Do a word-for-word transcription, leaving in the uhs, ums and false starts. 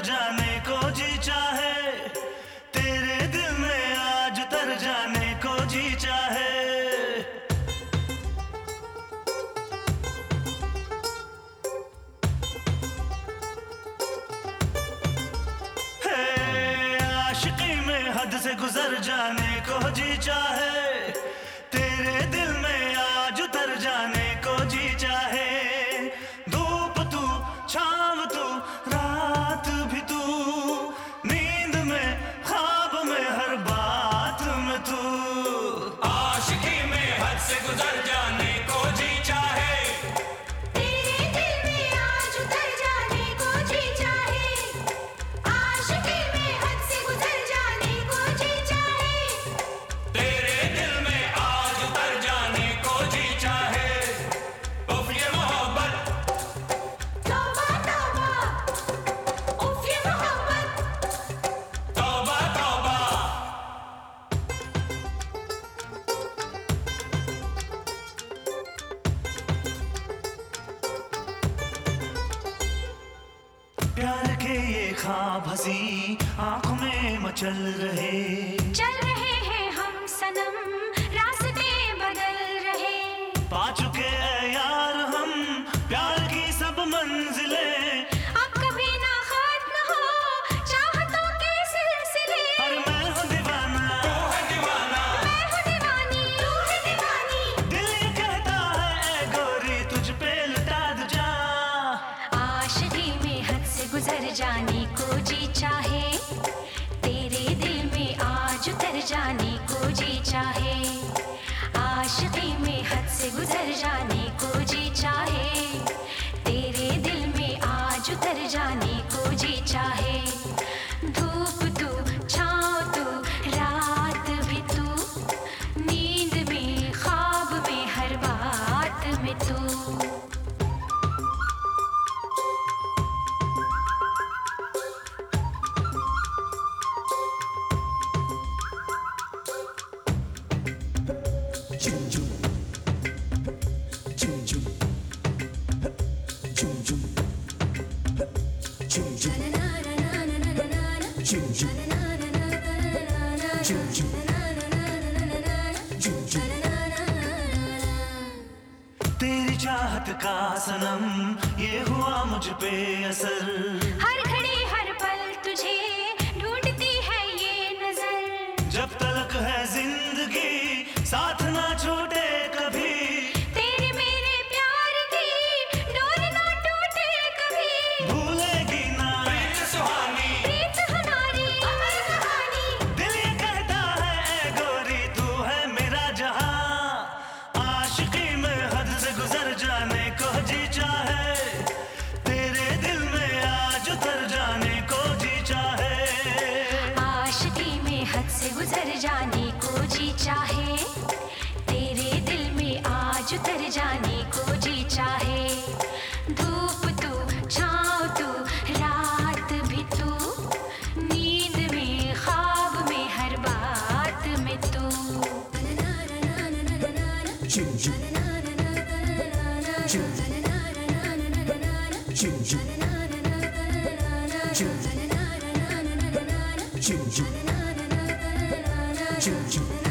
जाने को जी चाहे, तेरे दिल में आज उतर जाने को जी चाहे। हे आशिकी में हद से गुजर जाने को जी चाहे, तेरे दिल में आज उतर जाने को जी चाहे। धूप तू, छाँव तू, रात भी तू, नींद में, ख्वाब में, हर बात में तू। आशिकी में हद से गुजर जाने को जी चाहे, तेरे दिल में आज उतर जाने को जी चाहे। आशिकी में हद से गुजर जाने को जी चाहे, तेरे दिल में आज उतर जाने को जी चाहे। उफ ये मोहब्बत, तौबा तौबा, उफ ये मोहब्बत। तौबा तौबा। प्यार के ये ख्वाब हंसी आंखों में मचल रहे, चल रहे हैं हम सनम, रास्ते बदल रहे। पा चुके हैं यार हम प्यार की सब मंजिलें। अब कभी ना खत्म हो चाहतों के सिलसिले। अरे मैं हूँ दीवाना, तू है दीवाना, मैं हूँ दीवानी, तू है दीवानी। दिल ये कहता है ऐ गोरी तुझ पे लुटा दूं जान। आशिकी में हद से गुजर जाने को जी चाहे, तेरे दिल में आज उतर जाने को जी चाहे। आशिकी में हद से गुजर जाने को जी चाहे, तेरे दिल में आज उतर जाने को जी चाहे। धूप तू, छाँव तू, रात भी तू, नींद में, ख्वाब में, हर बात में तू। तेरी चाहत का सनम ये हुआ मुझ पे असर, हर घड़ी हर पल तुझे ढूंढती है ये नजर। जब तलक है जिंदगी साथ ना छूटे कभी। तेरे मेरे प्यार की डोर ना टूटे कभी। भूलेगी ना प्रीत सुहानी, प्रीत हमारी अमर कहानी। दिल ये कहता है ऐ गोरी तू है मेरा जहां। आशिकी में हद से गुजर जाने को जी चाहे, तेरे दिल में आज उतर जाने को जी चाहे। आशिकी में हद से गुजर जाने को जी चाहे, तेरे दिल में आज उतर जाने को जी चाहे। धूप तू, छाँव तू, रात भी तू, नींद में, ख्वाब में, हर बात में तू। Choo choo.